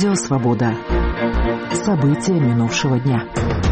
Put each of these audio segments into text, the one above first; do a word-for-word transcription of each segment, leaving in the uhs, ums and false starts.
Радио «Свобода». События минувшего дня.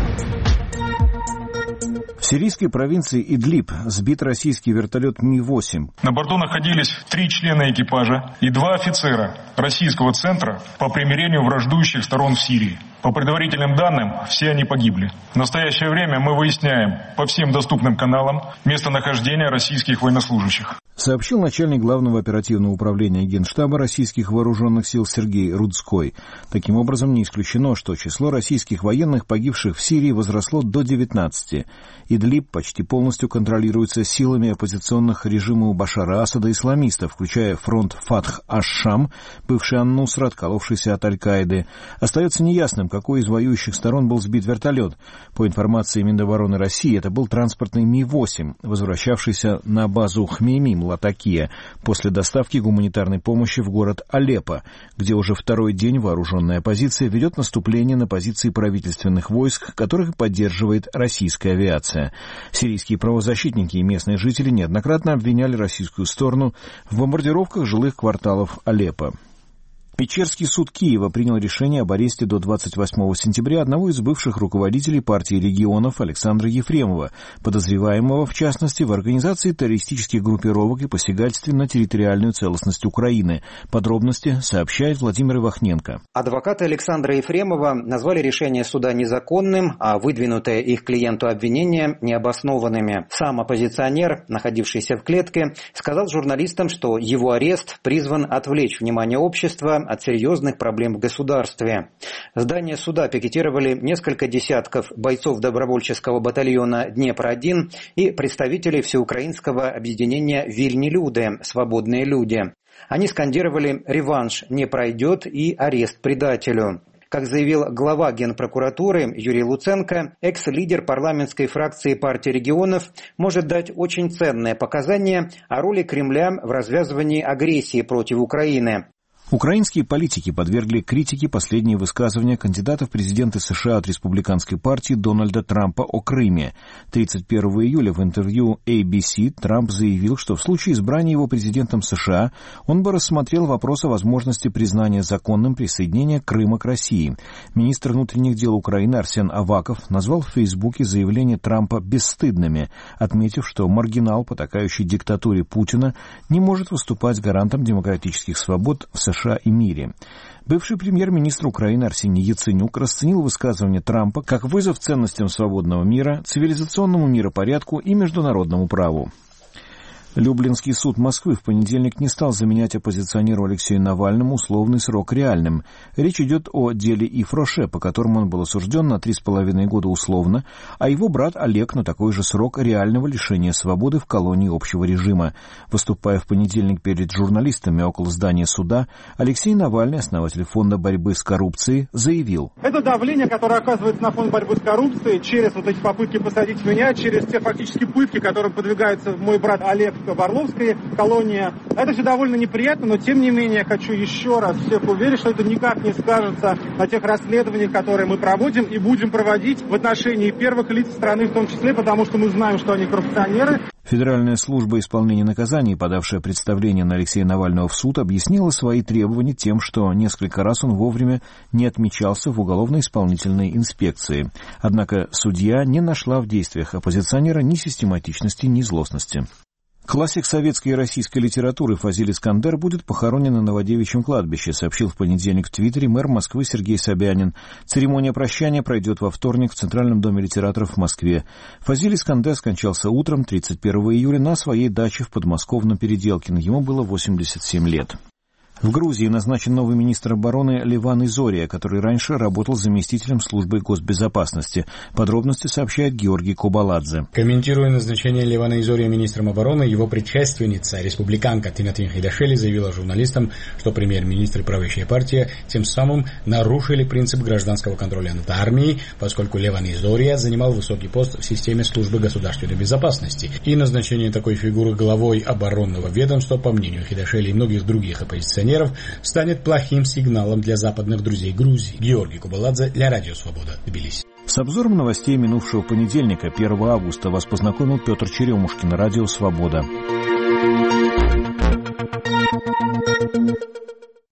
В сирийской провинции Идлиб сбит российский вертолет Ми восемь. На борту находились три члена экипажа и два офицера российского центра по примирению враждующих сторон в Сирии. По предварительным данным, все они погибли. В настоящее время мы выясняем по всем доступным каналам местонахождение российских военнослужащих. Сообщил начальник Главного оперативного управления Генштаба российских вооруженных сил Сергей Рудской. Таким образом, не исключено, что число российских военных, погибших в Сирии, возросло до девятнадцати. Идлиб почти полностью контролируется силами оппозиционных режиму Башара Асада исламистов, включая фронт Фатх аш-Шам, бывший ан-Нусра, отколовшийся от Аль-Каиды. Остается неясным, какой из воюющих сторон был сбит вертолет. По информации Минобороны России, это был транспортный Ми восемь, возвращавшийся на базу Хмеймим, Латакия, после доставки гуманитарной помощи в город Алеппо, где уже второй день вооруженная оппозиция ведет наступление на позиции правительственных войск, которых поддерживает российская авиация. Сирийские правозащитники и местные жители неоднократно обвиняли российскую сторону в бомбардировках жилых кварталов Алеппо. Печерский суд Киева принял решение об аресте до двадцать восьмого сентября одного из бывших руководителей партии регионов Александра Ефремова, подозреваемого, в частности, в организации террористических группировок и посягательстве на территориальную целостность Украины. Подробности сообщает Владимир Ивахненко. Адвокаты Александра Ефремова назвали решение суда незаконным, а выдвинутое их клиенту обвинение необоснованными. Сам оппозиционер, находившийся в клетке, сказал журналистам, что его арест призван отвлечь внимание общества от серьезных проблем в государстве. Здание суда пикетировали несколько десятков бойцов добровольческого батальона «Днепр один» и представителей всеукраинского объединения «Вильни люди» «Свободные люди». Они скандировали «Реванш не пройдет» и «Арест предателю». Как заявил глава Генпрокуратуры Юрий Луценко, экс-лидер парламентской фракции партии регионов может дать очень ценные показания о роли Кремля в развязывании агрессии против Украины. Украинские политики подвергли критике последние высказывания кандидата в президенты США от республиканской партии Дональда Трампа о Крыме. тридцать первого июля в интервью эй би си Трамп заявил, что в случае избрания его президентом США он бы рассмотрел вопрос о возможности признания законным присоединения Крыма к России. Министр внутренних дел Украины Арсен Аваков назвал в Фейсбуке заявления Трампа бесстыдными, отметив, что маргинал, потакающий диктатуре Путина, не может выступать гарантом демократических свобод в США и мире. Бывший премьер-министр Украины Арсений Яценюк расценил высказывание Трампа как вызов ценностям свободного мира, цивилизационному миропорядку и международному праву. Люблинский суд Москвы в понедельник не стал заменять оппозиционеру Алексею Навальному условный срок реальным. Речь идет о деле Ив Роше, по которому он был осужден на три с половиной года условно, а его брат Олег на такой же срок реального лишения свободы в колонии общего режима. Выступая в понедельник перед журналистами около здания суда, Алексей Навальный, основатель фонда борьбы с коррупцией, заявил: это давление, которое оказывается на фонд борьбы с коррупцией через вот эти попытки посадить меня, через те фактически пытки, которым подвигается мой брат Олег в Орловской колонии. Это все довольно неприятно, но тем не менее я хочу еще раз всех уверить, что это никак не скажется на тех расследованиях, которые мы проводим и будем проводить в отношении первых лиц страны в том числе, потому что мы знаем, что они коррупционеры. Федеральная служба исполнения наказаний, подавшая представление на Алексея Навального в суд, объяснила свои требования тем, что несколько раз он вовремя не отмечался в уголовно-исполнительной инспекции. Однако судья не нашла в действиях оппозиционера ни систематичности, ни злостности. Классик советской и российской литературы Фазиль Искандер будет похоронен на Новодевичьем кладбище, сообщил в понедельник в Твиттере мэр Москвы Сергей Собянин. Церемония прощания пройдет во вторник в Центральном доме литераторов в Москве. Фазиль Искандер скончался утром тридцать первого июля на своей даче в подмосковном Переделкино. Ему было восемьдесят семь лет. В Грузии назначен новый министр обороны Леван Изория, который раньше работал заместителем службы госбезопасности. Подробности сообщает Георгий Кобаладзе. Комментируя назначение Левана Изория министром обороны, его предшественница, республиканка Тинатин Хидашели, заявила журналистам, что премьер-министр и правящая партия тем самым нарушили принцип гражданского контроля над армией, поскольку Леван Изория занимал высокий пост в системе службы государственной безопасности. И назначение такой фигуры главой оборонного ведомства, по мнению Хидашели и многих других оппозиционеров, станет плохим сигналом для западных друзей Грузии. Георгий Кубаладзе для Радио Свобода, Тбилиси. С обзором новостей минувшего понедельника, первого августа, вас познакомил Петр Черемушкин, Радио Свобода.